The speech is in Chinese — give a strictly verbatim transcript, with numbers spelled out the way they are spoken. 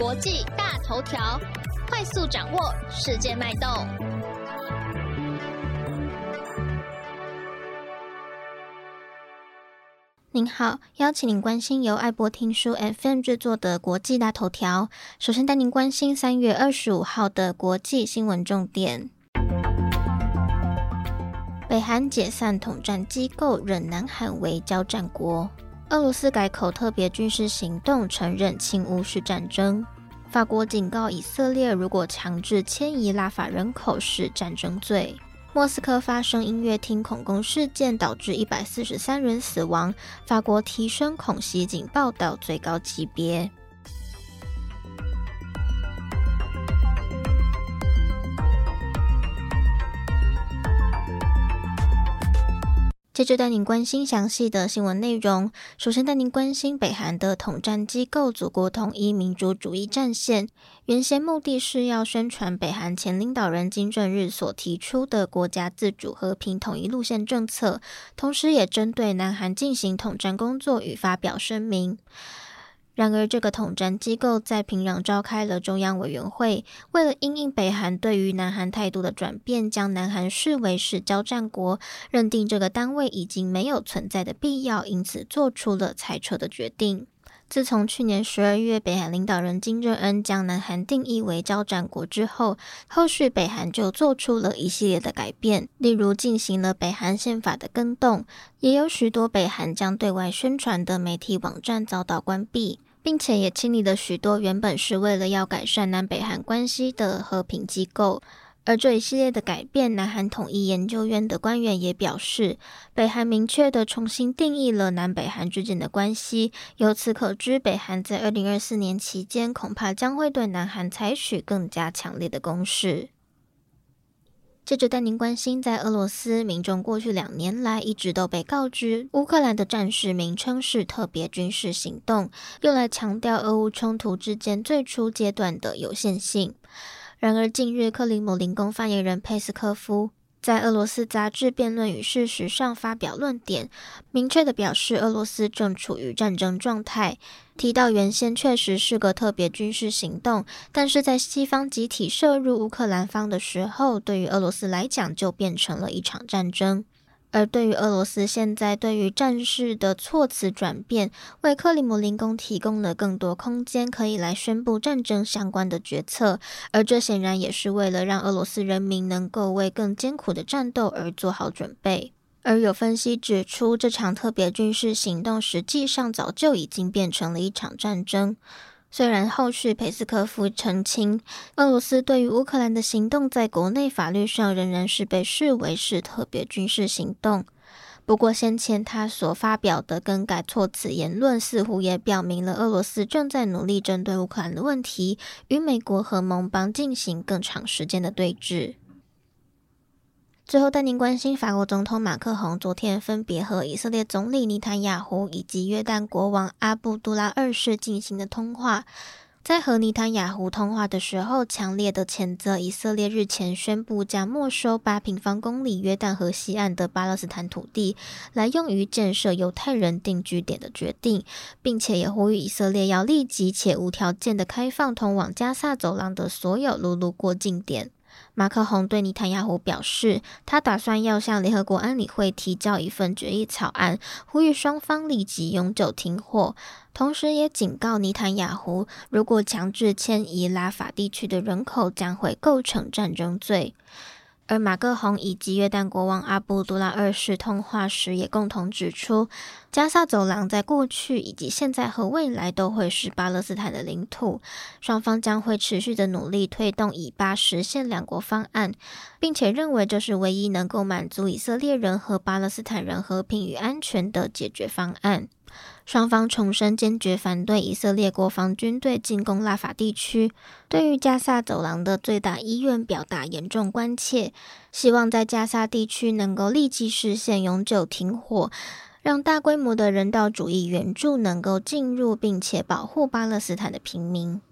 国际大头条，快速掌握世界脉动。您好，邀请您关心由爱博听书 F M 制作的国际大头条。首先带您关心三月二十五号的国际新闻重点。北韩解散统战机构，认南韩为交战国。俄罗斯改口特别军事行动，承认侵乌是战争。法国警告以色列，如果强制迁移拉法人口是战争罪。莫斯科发生音乐厅恐攻事件，导致一百四十三人死亡，法国提升恐袭警报到最高级别。接着带您关心详细的新闻内容。首先带您关心北韩的统战机构祖国统一民主主义战线，原先目的是要宣传北韩前领导人金正日所提出的国家自主和平统一路线政策，同时也针对南韩进行统战工作与发表声明。然而，这个统战机构在平壤召开了中央委员会，为了因应北韩对于南韩态度的转变，将南韩视为是交战国，认定这个单位已经没有存在的必要，因此做出了裁撤的决定。自从去年十二月北韩领导人金正恩将南韩定义为交战国之后，后续北韩就做出了一系列的改变，例如进行了北韩宪法的更动，也有许多北韩将对外宣传的媒体网站遭到关闭，并且也清理了许多原本是为了要改善南北韩关系的和平机构。而这一系列的改变，南韩统一研究院的官员也表示，北韩明确地重新定义了南北韩之间的关系，由此可知，北韩在二零二四年期间恐怕将会对南韩采取更加强烈的攻势。接着带您关心，在俄罗斯，民众过去两年来一直都被告知，乌克兰的战事名称是特别军事行动，用来强调俄乌冲突之间最初阶段的有限性。然而近日，克里姆林宫发言人佩斯科夫在俄罗斯杂志《辩论与事实》上发表论点，明确地表示俄罗斯正处于战争状态，提到原先确实是个特别军事行动，但是在西方集体涉入乌克兰方的时候，对于俄罗斯来讲就变成了一场战争。而对于俄罗斯现在对于战事的措辞转变，为克里姆林宫提供了更多空间可以来宣布战争相关的决策，而这显然也是为了让俄罗斯人民能够为更艰苦的战斗而做好准备。而有分析指出，这场特别军事行动实际上早就已经变成了一场战争。虽然后续佩斯科夫澄清，俄罗斯对于乌克兰的行动在国内法律上仍然是被视为是特别军事行动，不过先前他所发表的更改措辞言论似乎也表明了俄罗斯正在努力针对乌克兰的问题，与美国和盟邦进行更长时间的对峙。最后带您关心，法国总统马克宏昨天分别和以色列总理尼坦雅胡以及约旦国王阿卜杜拉二世进行的通话。在和尼坦雅胡通话的时候，强烈的谴责以色列日前宣布将没收八平方公里约旦河西岸的巴勒斯坦土地，来用于建设犹太人定居点的决定，并且也呼吁以色列要立即且无条件的开放通往加萨走廊的所有陆路过境点。马克宏对尼坦雅胡表示，他打算要向联合国安理会提交一份决议草案，呼吁双方立即永久停火，同时也警告尼坦雅胡，如果强制迁移拉法地区的人口将会构成战争罪。而马克宏以及约旦国王阿卜杜拉二世通话时也共同指出，加萨走廊在过去以及现在和未来都会是巴勒斯坦的领土，双方将会持续的努力推动以巴实现两国方案，并且认为这是唯一能够满足以色列人和巴勒斯坦人和平与安全的解决方案。双方重申坚决反对以色列国防军队进攻拉法地区，对于加萨走廊的最大医院表达严重关切，希望在加萨地区能够立即实现永久停火，让大规模的人道主义援助能够进入，并且保护巴勒斯坦的平民。